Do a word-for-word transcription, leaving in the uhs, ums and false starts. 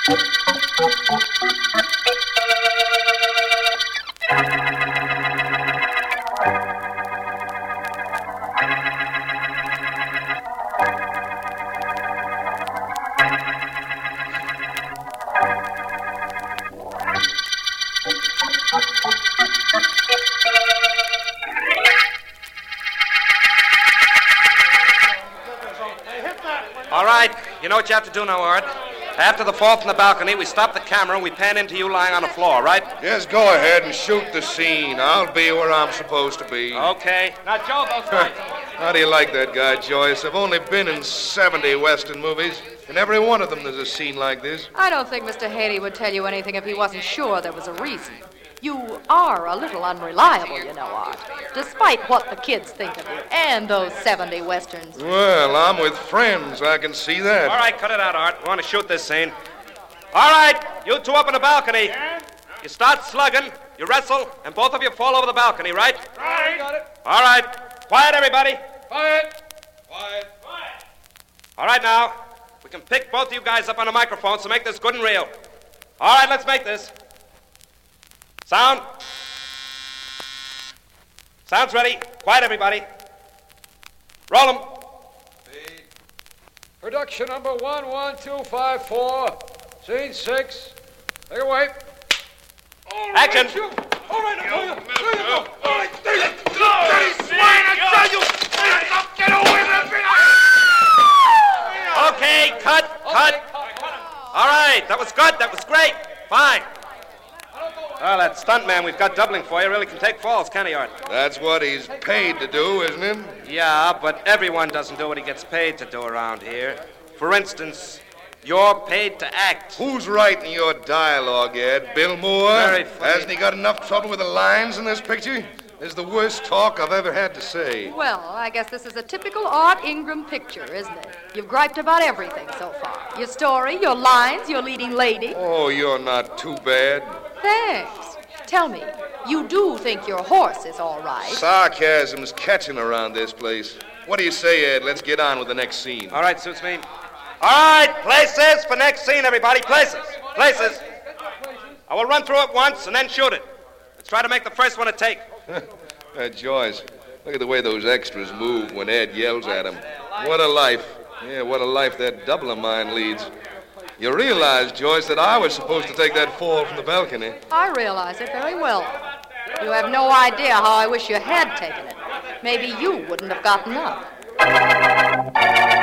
All right, you know what you have to do now, Art. After the fall from the balcony, we stop the camera and we pan into you lying on the floor, right? Yes, go ahead and shoot the scene. I'll be where I'm supposed to be. Okay. Now, Joe, those lights. How do you like that guy, Joyce? I've only been in seventy Western movies. In every one of them there's a scene like this. I don't think Mister Haley would tell you anything if he wasn't sure there was a reason. You are a little unreliable, you know, Art, despite what the kids think of you and those seventy Westerns. Well, I'm with friends. I can see that. All right, cut it out, Art. We want to shoot this scene. All right, you two up on the balcony. You start slugging, you wrestle, and both of you fall over the balcony, right? Right. Got it. All right. Quiet, everybody. Quiet. Quiet. Quiet. All right, now. We can pick both of you guys up on a microphone, so make this good and real. All right, let's make this. Sound. Sound's ready. Quiet, everybody. Roll 'em. Speed. Production number one one two five four. Scene six. Take it away. All Action. Right, you. All right, now. There you go. All right, there you go. Dirty swine, I tell you. Get away from me. Okay, cut, cut. All right, that was good. That was great. Fine. Well, that stuntman we've got doubling for you really can take falls, can't he, Art? That's what he's paid to do, isn't it? Yeah, but everyone doesn't do what he gets paid to do around here. For instance, you're paid to act. Who's writing your dialogue, Ed? Bill Moore? Very funny. Hasn't he got enough trouble with the lines in this picture? This is the worst talk I've ever had to say. Well, I guess this is a typical Art Ingram picture, isn't it? You've griped about everything so far. Your story, your lines, your leading lady. Oh, you're not too bad. Thanks. Tell me, you do think your horse is all right? Sarcasm's catching around this place. What do you say, Ed? Let's get on with the next scene. All right, suits me. All right, places for next scene, everybody. Places. Places. I will run through it once and then shoot it. Let's try to make the first one a take. uh, Joyce, look at the way those extras move when Ed yells at them. What a life. Yeah, what a life that double of mine leads. You realize, Joyce, that I was supposed to take that fall from the balcony. I realize it very well. You have no idea how I wish you had taken it. Maybe you wouldn't have gotten up.